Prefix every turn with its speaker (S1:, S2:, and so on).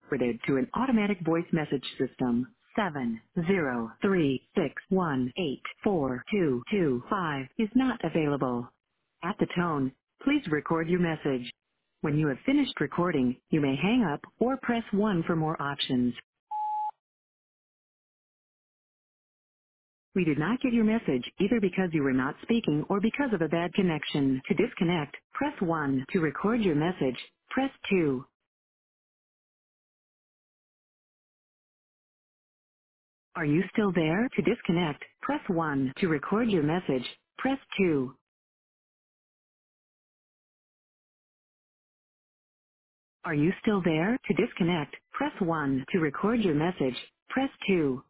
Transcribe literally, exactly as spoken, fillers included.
S1: forwarded to an automatic voice message system. Seven zero three six one eight four two two five is not available. At the tone, please record your message. When you have finished recording, you may hang up or press one for more options. We did not get your message either because you were not speaking or because of a bad connection. To disconnect, press one. To record your message, press two. Are you still there? To disconnect, press one. To record your message, press two. Are you still there? To disconnect, press one. To record your message, press two.